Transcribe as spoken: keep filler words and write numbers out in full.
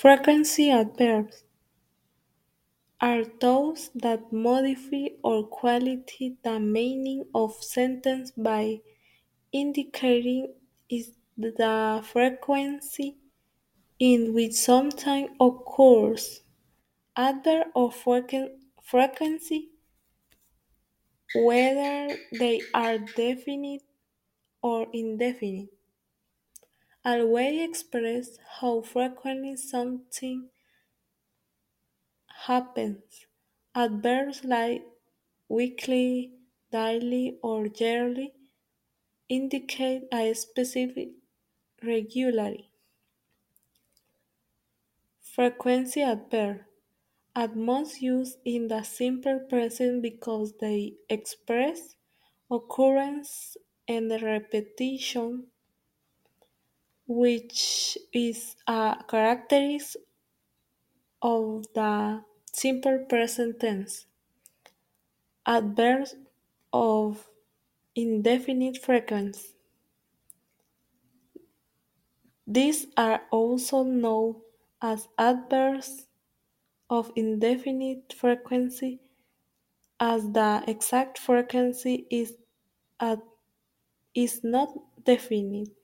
Frequency adverbs are those that modify or qualify the meaning of sentence by indicating is the frequency in which something occurs. Adverb of frequen- frequency, whether they are definite or indefinite, always express how frequently something happens. Adverbs like weekly, daily, or yearly indicate a specific regularity. Frequency adverb at most used in the simple present because they express occurrence and repetition, which is a characteristic of the simple present tense. Adverbs of indefinite frequency. These are also known as adverbs of indefinite frequency as the exact frequency is, at, is not definite.